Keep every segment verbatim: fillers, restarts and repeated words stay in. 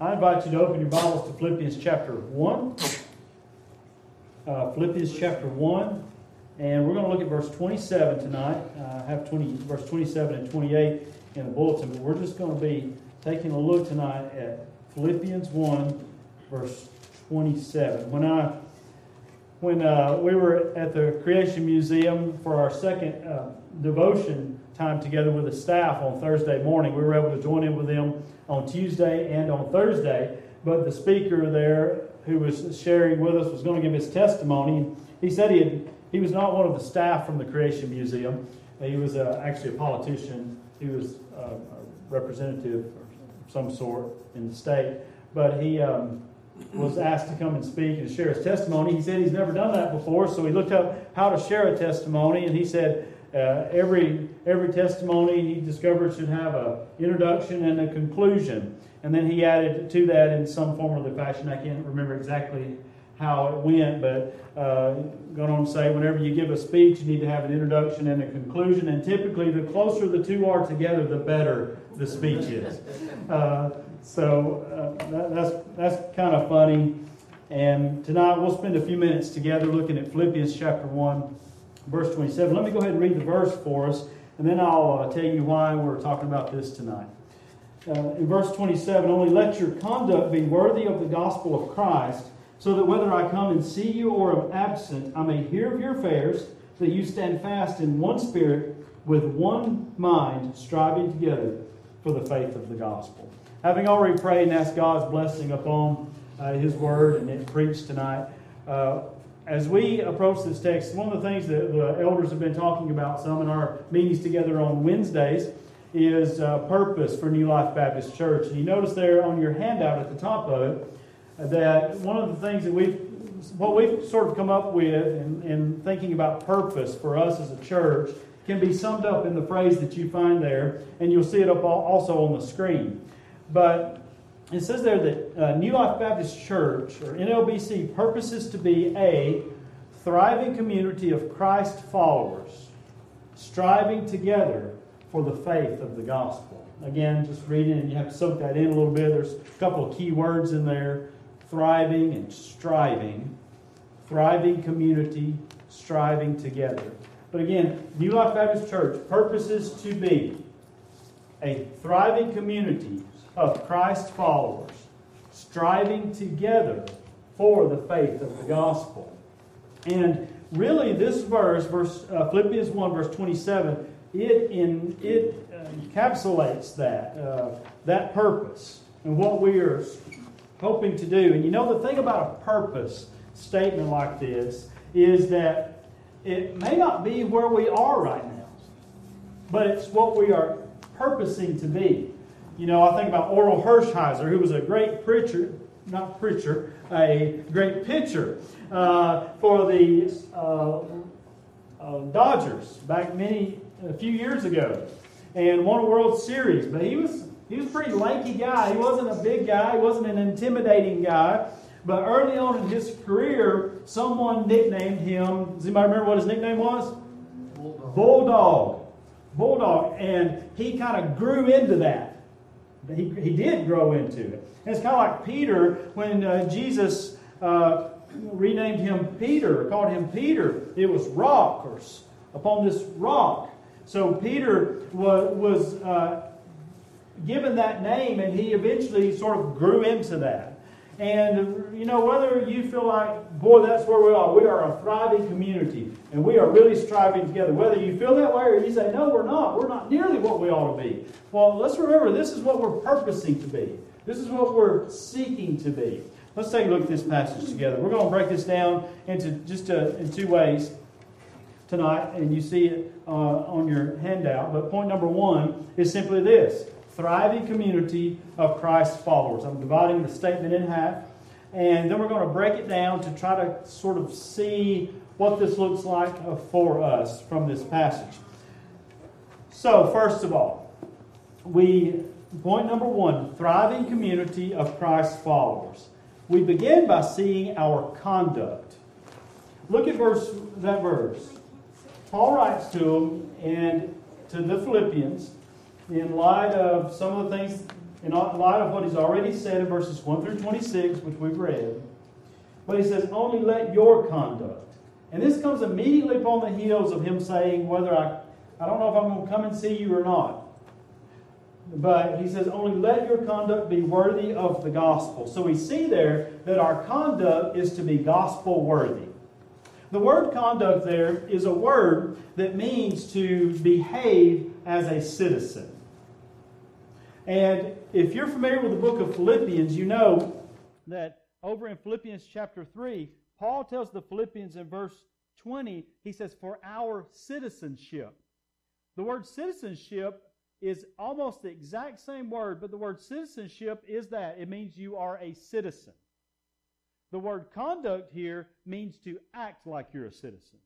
I invite you to open your Bibles to Philippians chapter one. Uh, Philippians chapter one. And we're going to look at verse twenty-seven tonight. Uh, I have twenty, verse twenty-seven and twenty-eight in the bulletin. But we're just going to be taking a look tonight at Philippians one, verse twenty-seven. When I when uh, we were at the Creation Museum for our second uh, devotion time together with the staff on Thursday morning, we were able to join in with them on Tuesday and on Thursday. But the speaker there who was sharing with us was going to give his testimony. He said he had, he was not one of the staff from the Creation Museum. He was uh, actually a politician. He was uh, a representative of some sort in the state. But he um, was asked to come and speak and share his testimony. He said he's never done that before, so he looked up how to share a testimony, and he said uh, every every testimony he discovered should have an introduction and a conclusion. And then he added to that in some form or the fashion. I can't remember exactly how it went, but uh, going on to say whenever you give a speech, you need to have an introduction and a conclusion. And typically, the closer the two are together, the better the speech is. Uh, so uh, that, that's that's kind of funny. And tonight we'll spend a few minutes together looking at Philippians chapter one, verse twenty-seven. Let me go ahead and read the verse for us, and then I'll uh, tell you why we're talking about this tonight. Uh, in verse twenty-seven, only let your conduct be worthy of the gospel of Christ, so that whether I come and see you or am absent, I may hear of your affairs, that you stand fast in one spirit, with one mind, striving together for the faith of the gospel. Having already prayed and asked God's blessing upon uh, His Word and it preached tonight, uh, as we approach this text, one of the things that the elders have been talking about some in our meetings together on Wednesdays is uh, purpose for New Life Baptist Church. And you notice there on your handout at the top of it that one of the things that we've, what we've sort of come up with in, in thinking about purpose for us as a church can be summed up in the phrase that you find there, and you'll see it up also on the screen. But it says there that uh, New Life Baptist Church, or N L B C, purposes to be a thriving community of Christ followers, striving together for the faith of the gospel. Again, just reading, and you have to soak that in a little bit. There's a couple of key words in there: thriving and striving. Thriving community, striving together. But again, New Life Baptist Church purposes to be a thriving community of Christ followers, striving together for the faith of the gospel. And really, this verse, verse uh, Philippians one, verse twenty-seven, it in it uh, encapsulates that uh, that purpose and what we are hoping to do. And you know, the thing about a purpose statement like this is that it may not be where we are right now, but it's what we are purposing to be. You know, I think about Oral Hershiser, who was a great preacher, not preacher, a great pitcher uh, for the uh, uh, Dodgers back many a few years ago, and won a World Series. But he was he was a pretty lanky guy. He wasn't a big guy. He wasn't an intimidating guy. But early on in his career, someone nicknamed him. Does anybody remember what his nickname was? Bulldog. Bulldog. Bulldog. And he kind of grew into that. He, he did grow into it. And it's kind of like Peter when uh, Jesus uh, renamed him Peter, called him Peter. It was rock, or upon this rock. So Peter was, was uh, given that name, and he eventually sort of grew into that. And, you know, whether you feel like, boy, that's where we are. We are a thriving community, and we are really striving together. Whether you feel that way or you say, no, we're not. We're not nearly what we ought to be. Well, let's remember, this is what we're purposing to be. This is what we're seeking to be. Let's take a look at this passage together. We're going to break this down into just uh, in two ways tonight, and you see it uh, on your handout. But point number one is simply this: thriving community of Christ followers. I'm dividing the statement in half, and then we're going to break it down to try to sort of see what this looks like for us from this passage. So, first of all, we point number one, thriving community of Christ followers. We begin by seeing our conduct. Look at verse that verse. Paul writes to them and to the Philippians in light of some of the things in light of what he's already said in verses one through twenty-six, which we've read. But he says, only let your conduct. And this comes immediately upon the heels of him saying, whether I, I don't know if I'm going to come and see you or not. But he says, only let your conduct be worthy of the gospel. So we see there that our conduct is to be gospel worthy. The word conduct there is a word that means to behave as a citizen. And if you're familiar with the book of Philippians, you know that over in Philippians chapter three, Paul tells the Philippians in verse twenty, he says, for our citizenship. The word citizenship is almost the exact same word, but the word citizenship is that. It means you are a citizen. The word conduct here means to act like you're a citizen.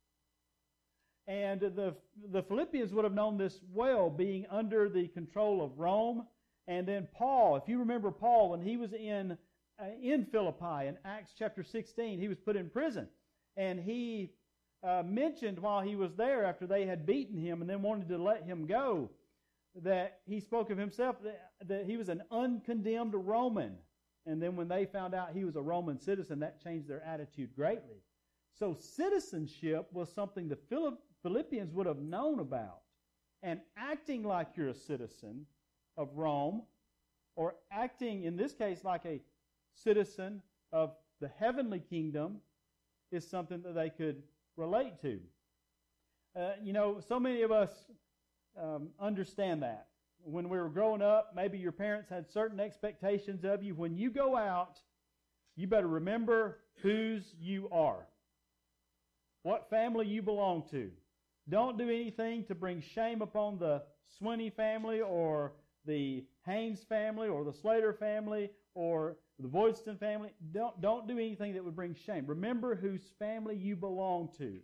And the, the Philippians would have known this well, being under the control of Rome. And then Paul, if you remember Paul, when he was in, uh, in Philippi in Acts chapter sixteen, he was put in prison. And he uh, mentioned while he was there, after they had beaten him and then wanted to let him go, that he spoke of himself, that, that he was an uncondemned Roman. And then when they found out he was a Roman citizen, that changed their attitude greatly. So citizenship was something the Philippians would have known about. And acting like you're a citizen of Rome, or acting, in this case, like a citizen of the heavenly kingdom, is something that they could relate to. Uh, you know, so many of us um, understand that. When we were growing up, maybe your parents had certain expectations of you. When you go out, you better remember whose you are, what family you belong to. Don't do anything to bring shame upon the Swinney family or the Haynes family or the Slater family or the Voidston family. Don't, don't do anything that would bring shame. Remember whose family you belong to.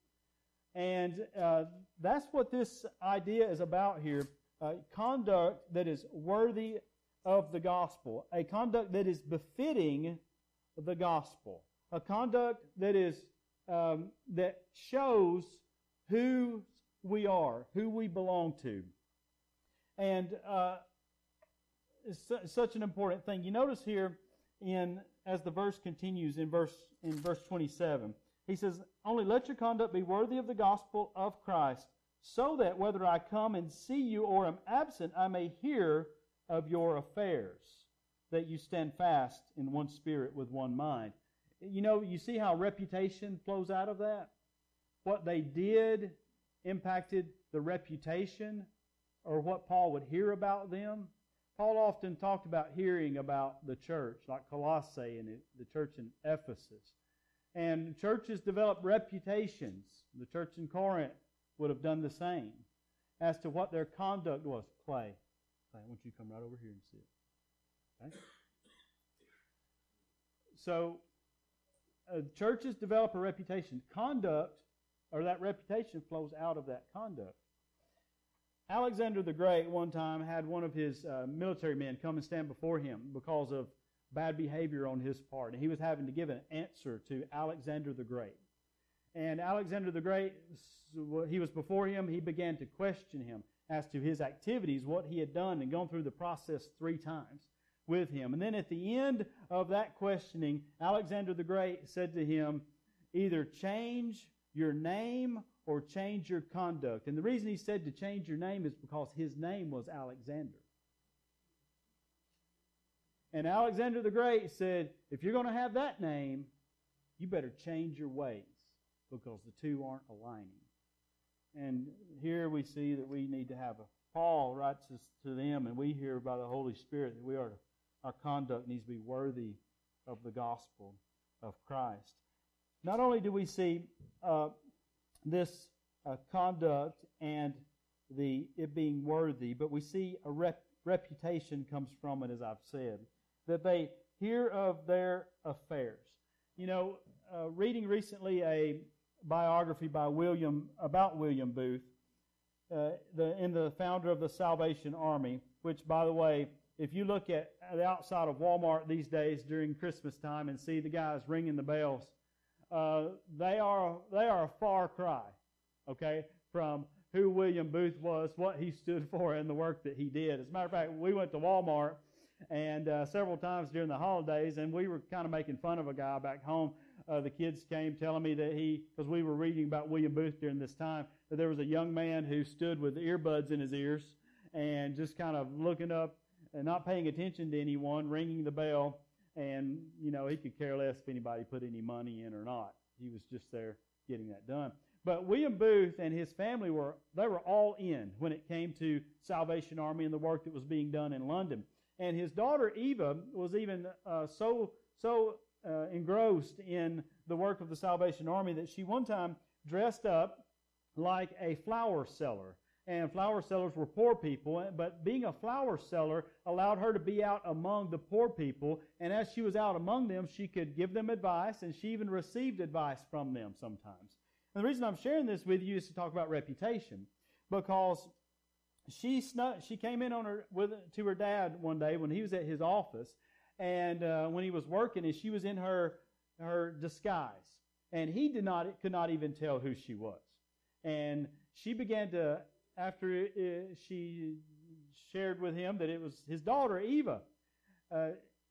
And uh, that's what this idea is about here. Uh, conduct that is worthy of the gospel. A conduct that is befitting the gospel. A conduct that is um, that shows who we are, who we belong to. And uh, it's su- such an important thing. You notice here, in as the verse continues in verse in verse twenty-seven, he says, "Only let your conduct be worthy of the gospel of Christ, so that whether I come and see you or am absent, I may hear of your affairs, that you stand fast in one spirit with one mind." You know, you see how reputation flows out of that? What they did impacted the reputation, or what Paul would hear about them. Paul often talked about hearing about the church, like Colossae and the church in Ephesus. And churches develop reputations. The church in Corinth would have done the same as to what their conduct was. Clay, Clay, I want you to come right over here and sit. Okay? So, uh, churches develop a reputation. Conduct, or that reputation, flows out of that conduct. Alexander the Great one time had one of his uh, military men come and stand before him because of bad behavior on his part. And he was having to give an answer to Alexander the Great. And Alexander the Great, he was before him, he began to question him as to his activities, what he had done, and gone through the process three times with him. And then at the end of that questioning, Alexander the Great said to him, either change your name or change your conduct. And the reason he said to change your name is because his name was Alexander. And Alexander the Great said, if you're going to have that name, you better change your ways, because the two aren't aligning. And here we see that we need to have a, Paul writes to them, and we hear by the Holy Spirit that we are, our conduct needs to be worthy of the gospel of Christ. Not only do we see uh, this uh, conduct and the it being worthy, but we see a rep, reputation comes from it, as I've said, that they hear of their affairs. You know, uh, reading recently a biography by William about William Booth, uh, the in the founder of the Salvation Army, which, by the way, if you look at the outside of Walmart these days during Christmas time and see the guys ringing the bells, uh, they are they are a far cry, okay, from who William Booth was, what he stood for, and the work that he did. As a matter of fact, we went to Walmart and uh, several times during the holidays, and we were kind of making fun of a guy back home. Uh, the kids came telling me that he, because we were reading about William Booth during this time, that there was a young man who stood with earbuds in his ears and just kind of looking up and not paying attention to anyone, ringing the bell, and, you know, he could care less if anybody put any money in or not. He was just there getting that done. But William Booth and his family were, they were all in when it came to Salvation Army and the work that was being done in London. And his daughter Eva was even uh, so so uh, engrossed in the work of the Salvation Army that she one time dressed up like a flower seller. And flower sellers were poor people, but being a flower seller allowed her to be out among the poor people. And as she was out among them, she could give them advice, and she even received advice from them sometimes. And the reason I'm sharing this with you is to talk about reputation, because she snuck, she came in on her with to her dad one day when he was at his office, and uh, when he was working, and she was in her her disguise, and he did not could not even tell who she was. And she began to, after it, she shared with him that it was his daughter Eva, uh,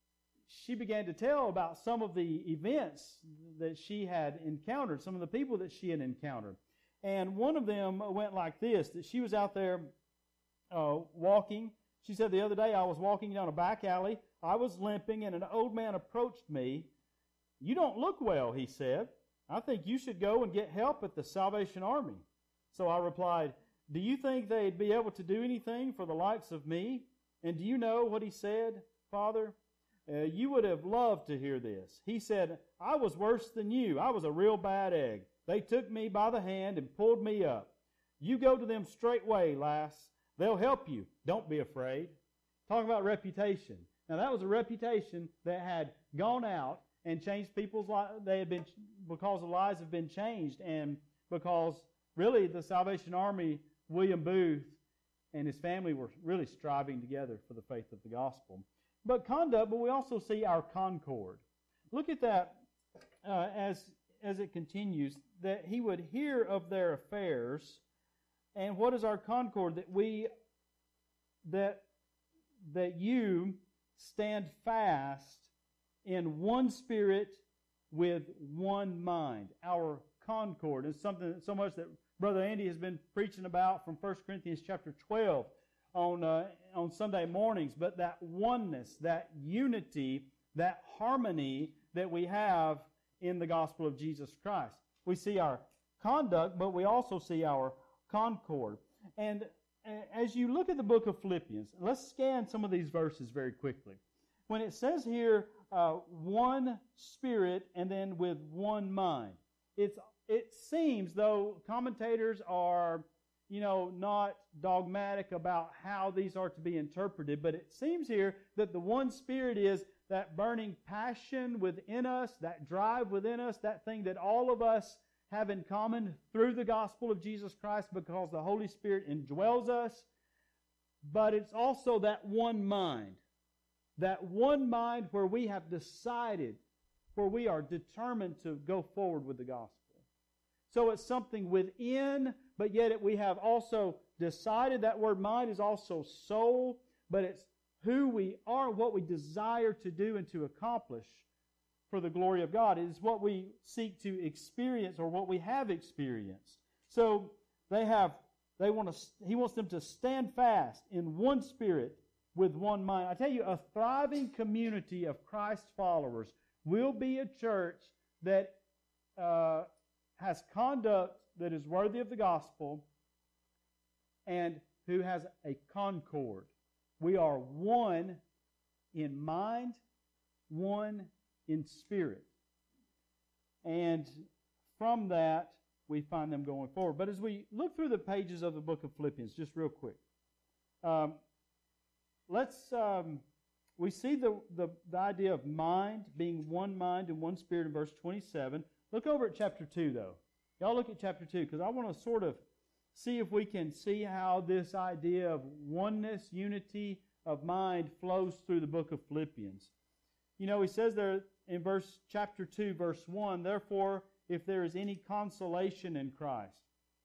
she began to tell about some of the events that she had encountered, some of the people that she had encountered. And one of them went like this, that she was out there uh, walking. She said, the other day I was walking down a back alley. I was limping, and an old man approached me. "You don't look well," he said. "I think you should go and get help at the Salvation Army." So I replied, "Do you think they'd be able to do anything for the likes of me?" And do you know what he said, Father? Uh, you would have loved to hear this. He said, "I was worse than you. I was a real bad egg. They took me by the hand and pulled me up. You go to them straightway, lass. They'll help you. Don't be afraid." Talk about reputation. Now that was a reputation that had gone out and changed people's lives. They had been, because the lives have been changed, and because really the Salvation Army, William Booth and his family were really striving together for the faith of the gospel. But conduct, but we also see our concord. Look at that uh, as as it continues, that he would hear of their affairs. And what is our concord? That we, that that you stand fast in one spirit with one mind. Our concord is something so much that Brother Andy has been preaching about from First Corinthians chapter twelve on uh, on Sunday mornings. But that oneness, that unity, that harmony that we have in the gospel of Jesus Christ. We see our conduct, but we also see our concord. And as you look at the book of Philippians, let's scan some of these verses very quickly. When it says here, uh, one spirit and then with one mind, it's it seems, though commentators are, you know, not dogmatic about how these are to be interpreted, but it seems here that the one spirit is that burning passion within us, that drive within us, that thing that all of us have in common through the gospel of Jesus Christ because the Holy Spirit indwells us. But it's also that one mind, that one mind where we have decided, where we are determined to go forward with the gospel. So it's something within, but yet it, we have also decided. That word mind is also soul, but it's who we are, what we desire to do and to accomplish for the glory of God. It is what we seek to experience or what we have experienced. So they have, they want to, he wants them to stand fast in one spirit with one mind. I tell you, a thriving community of Christ followers will be a church that uh, has conduct that is worthy of the gospel and who has a concord. We are one in mind, one in spirit. And from that, we find them going forward. But as we look through the pages of the book of Philippians, just real quick, um, let's, um, we see the, the, the idea of mind, being one mind and one spirit in verse twenty-seven. Look over at chapter two, though. Y'all look at chapter two, because I want to sort of see if we can see how this idea of oneness, unity of mind flows through the book of Philippians. You know, he says there in verse chapter two, verse one, "Therefore, if there is any consolation in Christ."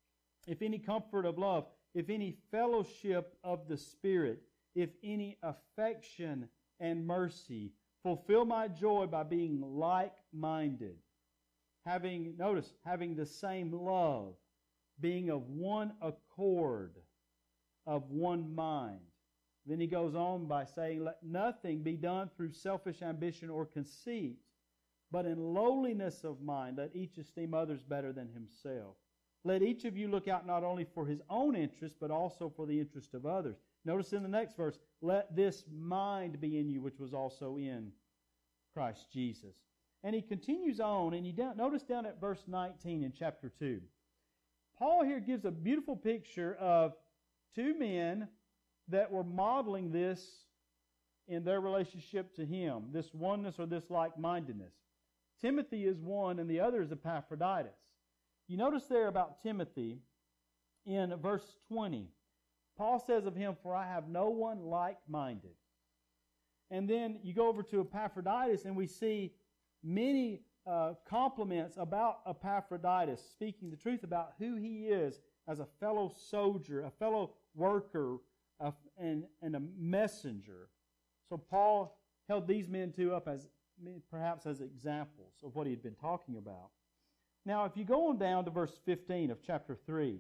if any comfort of love, if any fellowship of the Spirit, if any affection and mercy, fulfill my joy by being like-minded, having, notice, having the same love, being of one accord, of one mind. Then he goes on by saying, let nothing be done through selfish ambition or conceit, but in lowliness of mind, let each esteem others better than himself. Let each of you look out not only for his own interest, but also for the interest of others. Notice in the next verse, let this mind be in you, which was also in Christ Jesus. And he continues on, and you notice down at verse nineteen in chapter two. Paul here gives a beautiful picture of two men that were modeling this in their relationship to him, this oneness or this like-mindedness. Timothy is one, and the other is Epaphroditus. You notice there about Timothy in verse twenty. Paul says of him, for I have no one like-minded. And then you go over to Epaphroditus, and we see many uh, compliments about Epaphroditus, speaking the truth about who he is as a fellow soldier, a fellow worker, a, and, and a messenger. So Paul held these men two up as perhaps as examples of what he had been talking about. Now, if you go on down to verse fifteen of chapter three,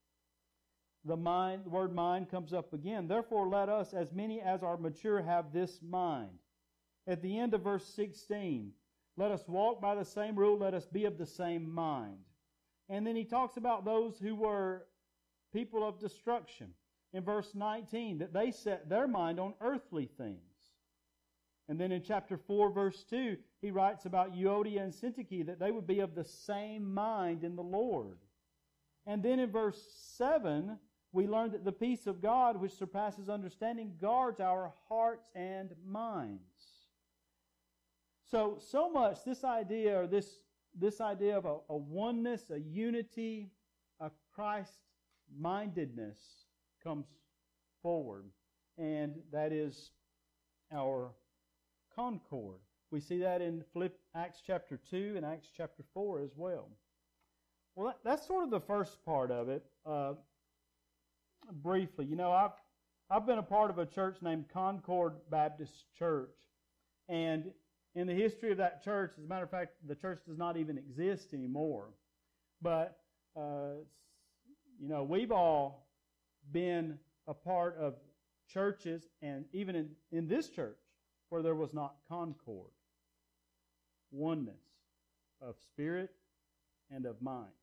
the mind, the word mind comes up again. Therefore, let us, as many as are mature, have this mind. At the end of verse sixteen, let us walk by the same rule, let us be of the same mind. And then he talks about those who were people of destruction. In verse nineteen, that they set their mind on earthly things. And then in chapter four, verse two, he writes about Euodia and Syntyche, that they would be of the same mind in the Lord. And then in verse seven, we learn that the peace of God, which surpasses understanding, guards our hearts and minds. So, so much this idea, or this, this idea of a, a oneness, a unity, a Christ-mindedness comes forward. And that is our concord. We see that in Philipp, Acts chapter two and Acts chapter four as well. Well, that, that's sort of the first part of it. Uh, briefly, you know, I've I've been a part of a church named Concord Baptist Church, and in the history of that church, as a matter of fact, the church does not even exist anymore. But uh, you know, we've all been a part of churches, and even in, in this church, where there was not concord, oneness of spirit and of mind.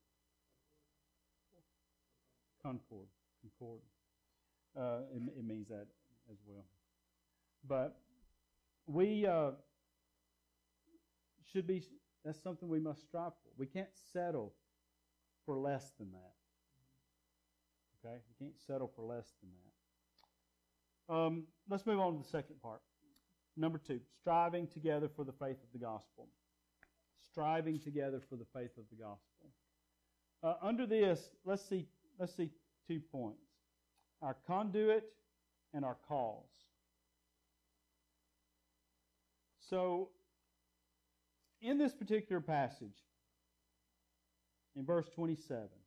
Concord, concord. Uh, it, it means that as well. But we uh, should be, that's something we must strive for. We can't settle for less than that. Okay? We can't settle for less than that. Um, let's move on to the second part. Number two, striving together for the faith of the gospel. Striving together for the faith of the gospel. Uh, under this, let's see, let's see two points. Our conduit and our cause. So, in this particular passage, in verse twenty-seven,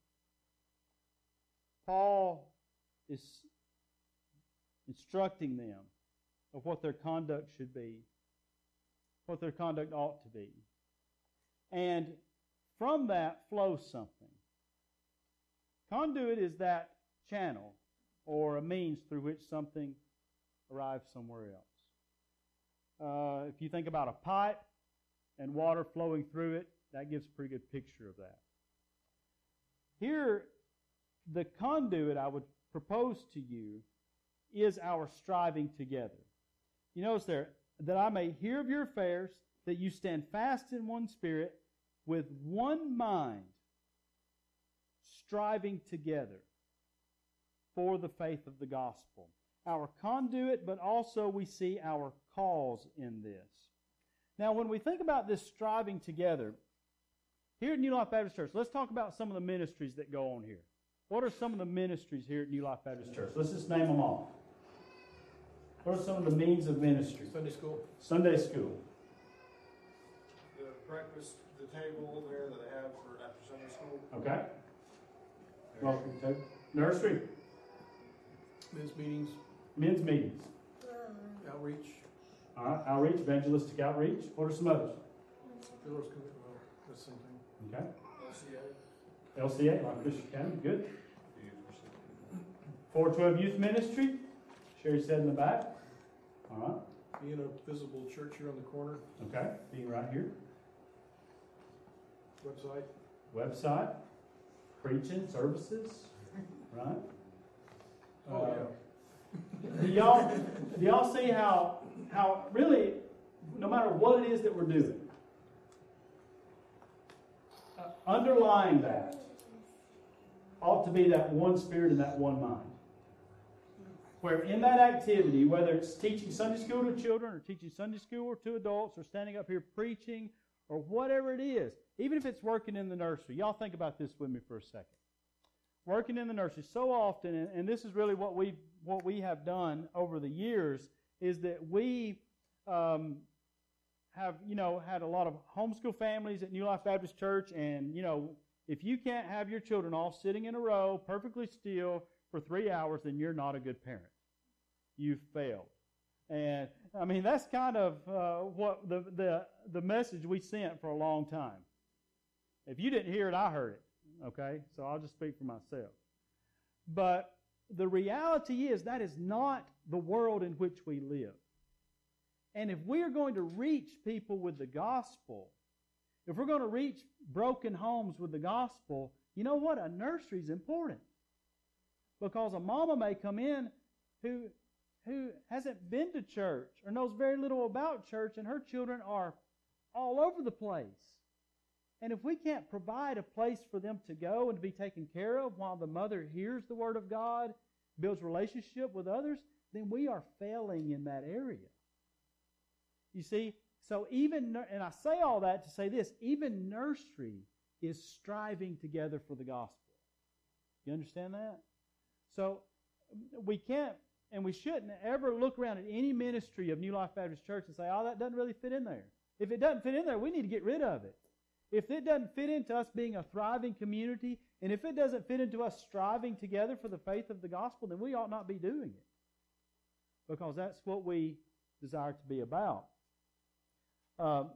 Paul is instructing them of what their conduct should be, what their conduct ought to be. And from that flows something. Conduit is that channel or a means through which something arrives somewhere else. Uh, if you think about a pipe and water flowing through it, that gives a pretty good picture of that. Here, the conduit I would propose to you is our striving together. You notice there, that I may hear of your affairs, that you stand fast in one spirit, with one mind, striving together for the faith of the gospel. Our conduit, but also we see our cause in this. Now, when we think about this striving together, here at New Life Baptist Church, let's talk about some of the ministries that go on here. What are some of the ministries here at New Life Baptist Church? Let's just name them all. What are some of the means of ministry? Sunday school. Sunday school. The breakfast, the table there that they have for after Sunday school. Okay. Welcome to nursery. Men's meetings, Men's meetings. outreach, All right, outreach, evangelistic outreach. What are some others? Pillars Committee, well, that's the same thing. Okay. L C A. L C A, like Christian Academy, good. four twelve Youth Ministry. Sherry said in the back. All right. Being a visible church here on the corner. Okay, being right here. Website. Website. Preaching, services. Right? Oh, Uh, do y'all, do y'all see how, how really, no matter what it is that we're doing, uh, underlying that ought to be that one spirit and that one mind. Where in that activity, whether it's teaching Sunday school to children or teaching Sunday school to adults or standing up here preaching or whatever it is, even if it's working in the nursery, y'all think about this with me for a second. Working in the nursery so often, and, and this is really what we what we have done over the years, is that we um, have you know had a lot of homeschool families at New Life Baptist Church, and you know if you can't have your children all sitting in a row, perfectly still for three hours, then you're not a good parent. You've failed. And I mean that's kind of uh, what the the the message we sent for a long time. If you didn't hear it, I heard it. Okay, so I'll just speak for myself. But the reality is that is not the world in which we live. And if we are going to reach people with the gospel, if we're going to reach broken homes with the gospel, you know what? A nursery is important. Because a mama may come in who, who hasn't been to church or knows very little about church, and her children are all over the place. And if we can't provide a place for them to go and to be taken care of while the mother hears the Word of God, builds relationship with others, then we are failing in that area. You see, so even, and I say all that to say this, even nursery is striving together for the gospel. You understand that? So we can't, and we shouldn't ever look around at any ministry of New Life Baptist Church and say, oh, that doesn't really fit in there. If it doesn't fit in there, we need to get rid of it. If it doesn't fit into us being a thriving community, and if it doesn't fit into us striving together for the faith of the gospel, then we ought not be doing it. Because that's what we desire to be about. Um,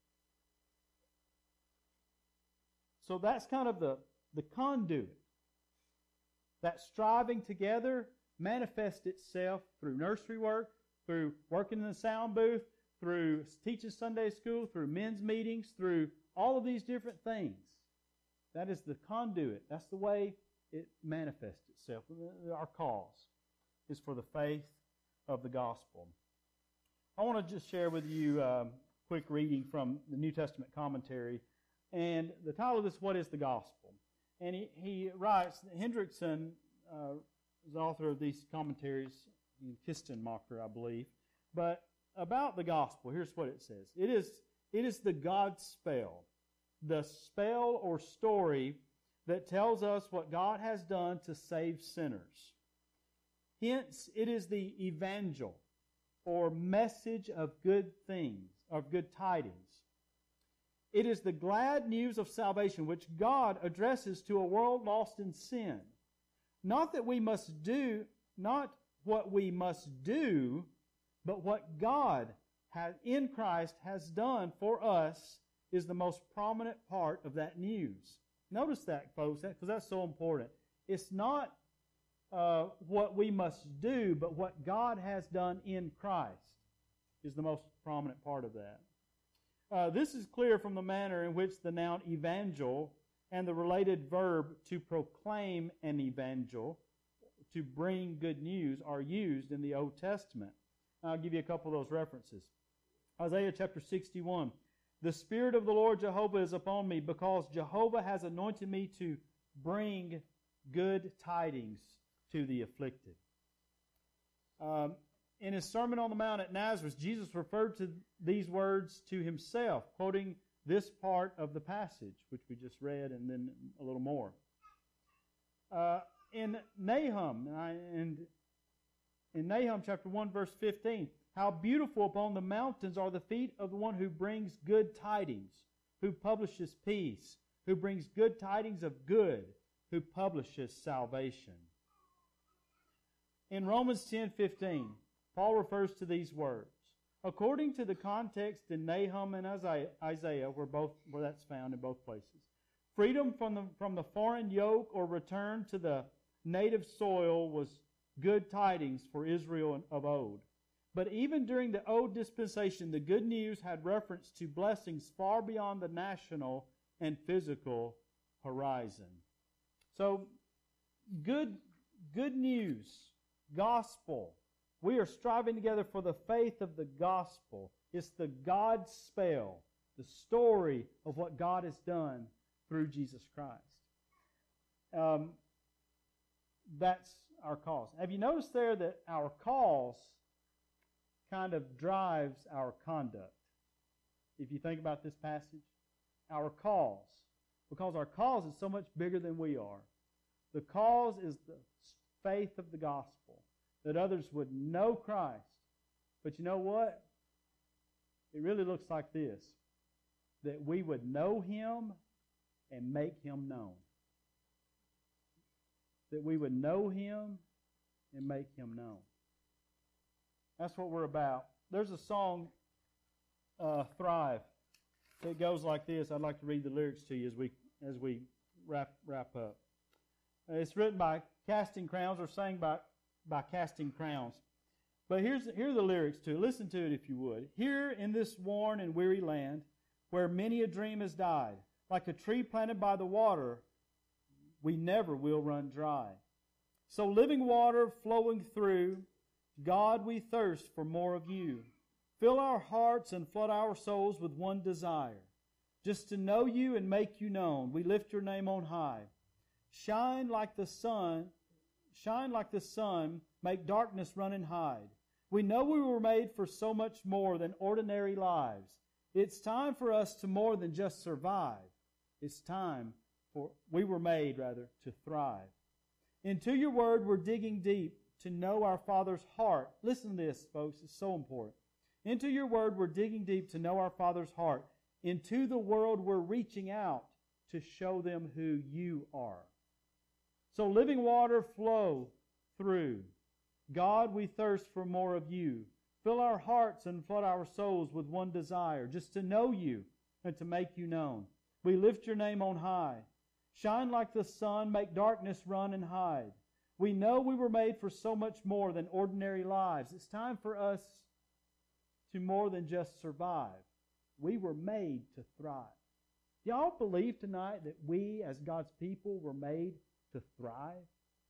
so that's kind of the, the conduit. That striving together manifests itself through nursery work, through working in the sound booth, through teaching Sunday school, through men's meetings, through all of these different things. That is the conduit. That's the way it manifests itself. Our cause is for the faith of the gospel. I want to just share with you a quick reading from the New Testament commentary. And the title of this, What is the Gospel? And he, he writes, Hendrickson uh, is the author of these commentaries, Kistenmacher, I believe. But about the gospel, here's what it says. It is It is the God spell, the spell or story that tells us what God has done to save sinners. Hence, it is the evangel, or message of good things, of good tidings. It is the glad news of salvation which God addresses to a world lost in sin. Not that we must do, not what we must do, but what God has, in Christ has done for us is the most prominent part of that news. Notice that, folks, because that's so important. It's not uh, what we must do, but what God has done in Christ is the most prominent part of that. Uh, this is clear from the manner in which the noun evangel and the related verb to proclaim an evangel, to bring good news, are used in the Old Testament. I'll give you a couple of those references. Isaiah chapter sixty-one. The Spirit of the Lord Jehovah is upon me, because Jehovah has anointed me to bring good tidings to the afflicted. Um, in his Sermon on the Mount at Nazareth, Jesus referred to these words to himself, quoting this part of the passage, which we just read, and then a little more. Uh, in Nahum, and in Nahum chapter one, verse fifteen, how beautiful upon the mountains are the feet of the one who brings good tidings, who publishes peace, who brings good tidings of good, who publishes salvation. In Romans ten fifteen, Paul refers to these words. According to the context in Nahum and Isaiah, Isaiah where, both, where that's found in both places, freedom from the, from the foreign yoke or return to the native soil was good tidings for Israel of old. But even during the old dispensation, the good news had reference to blessings far beyond the national and physical horizon. So, good, good news, gospel. We are striving together for the faith of the gospel. It's the God spell, the story of what God has done through Jesus Christ. Um, that's our cause. Have you noticed there that our cause kind of drives our conduct? If you think about this passage, our cause. Because our cause is so much bigger than we are. The cause is the faith of the gospel, that others would know Christ. But you know what? It really looks like this, that we would know Him and make Him known. That we would know Him and make Him known. That's what we're about. There's a song, uh, Thrive. It goes like this. I'd like to read the lyrics to you as we as we wrap wrap up. Uh, it's written by Casting Crowns, or sang by by Casting Crowns. But here's here are the lyrics to it. Listen to it if you would. Here in this worn and weary land, where many a dream has died, like a tree planted by the water, we never will run dry. So living water flowing through, God, we thirst for more of You. Fill our hearts and flood our souls with one desire, just to know You and make You known. We lift Your name on high. Shine like the sun, shine like the sun, make darkness run and hide. We know we were made for so much more than ordinary lives. It's time for us to more than just survive. It's time for, we were made rather, to thrive. Into Your Word we're digging deep to know our Father's heart. Listen to this, folks, it's so important. Into Your Word we're digging deep to know our Father's heart. Into the world we're reaching out to show them who You are. So living water flow through. God, we thirst for more of You. Fill our hearts and flood our souls with one desire, just to know You and to make You known. We lift Your name on high. Shine like the sun, make darkness run and hide. We know we were made for so much more than ordinary lives. It's time for us to more than just survive. We were made to thrive. Do y'all believe tonight that we as God's people were made to thrive?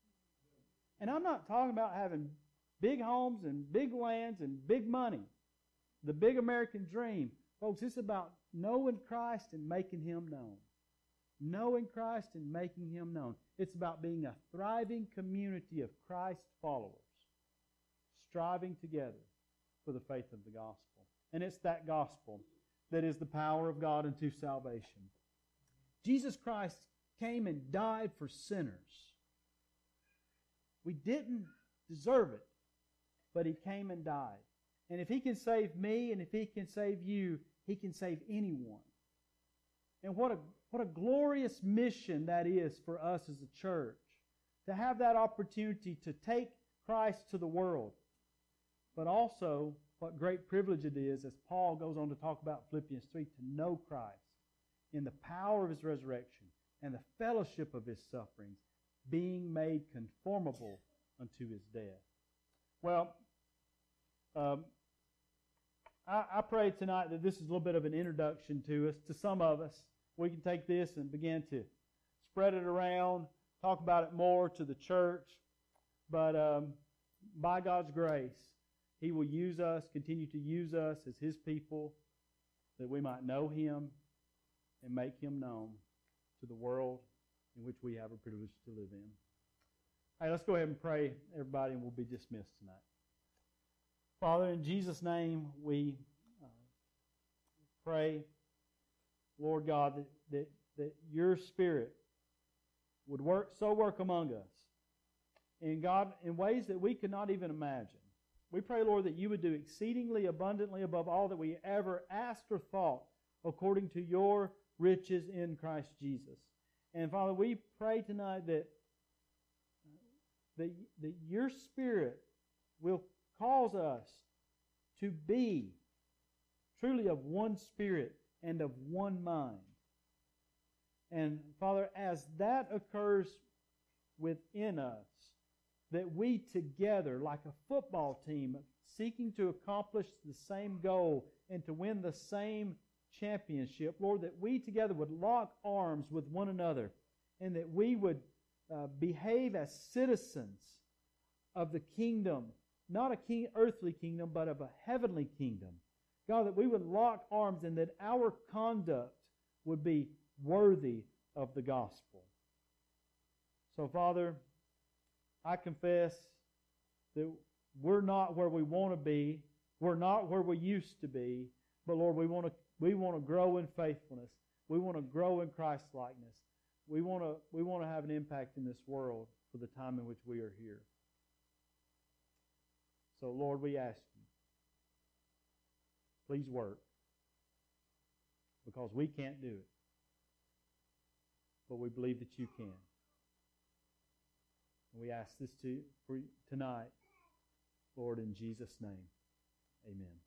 And I'm not talking about having big homes and big lands and big money. The big American dream. Folks, it's about knowing Christ and making Him known. Knowing Christ and making Him known. It's about being a thriving community of Christ followers, striving together for the faith of the gospel. And it's that gospel that is the power of God unto salvation. Jesus Christ came and died for sinners. We didn't deserve it, but He came and died. And if He can save me and if He can save you, He can save anyone. And what a what a glorious mission that is for us as a church, to have that opportunity to take Christ to the world. But also, what great privilege it is, as Paul goes on to talk about Philippians three, to know Christ in the power of His resurrection and the fellowship of His sufferings, being made conformable unto His death. Well, um, I, I pray tonight that this is a little bit of an introduction to us, to some of us. We can take this and begin to spread it around, talk about it more to the church. But um, by God's grace, He will use us, continue to use us as His people, that we might know Him and make Him known to the world in which we have a privilege to live in. Hey, let's go ahead and pray, everybody, and we'll be dismissed tonight. Father, in Jesus' name, we uh, pray, Lord God, that, that, that Your Spirit would work, so work among us. And God, in ways that we could not even imagine. We pray, Lord, that You would do exceedingly abundantly above all that we ever asked or thought, according to Your riches in Christ Jesus. And Father, we pray tonight that, that, that Your Spirit will cause us to be truly of one spirit and of one mind. And Father, as that occurs within us, that we together, like a football team, seeking to accomplish the same goal and to win the same championship, Lord, that we together would lock arms with one another and that we would uh, behave as citizens of the kingdom, not a king, earthly kingdom, but of a heavenly kingdom. God, that we would lock arms and that our conduct would be worthy of the gospel. So, Father, I confess that we're not where we want to be. We're not where we used to be. But Lord, we want to we want to grow in faithfulness. We want to grow in Christ-likeness. We want to we want to have an impact in this world for the time in which we are here. So, Lord, we ask You, please work, because we can't do it. But we believe that You can. And we ask this to for tonight, Lord, in Jesus' name. Amen.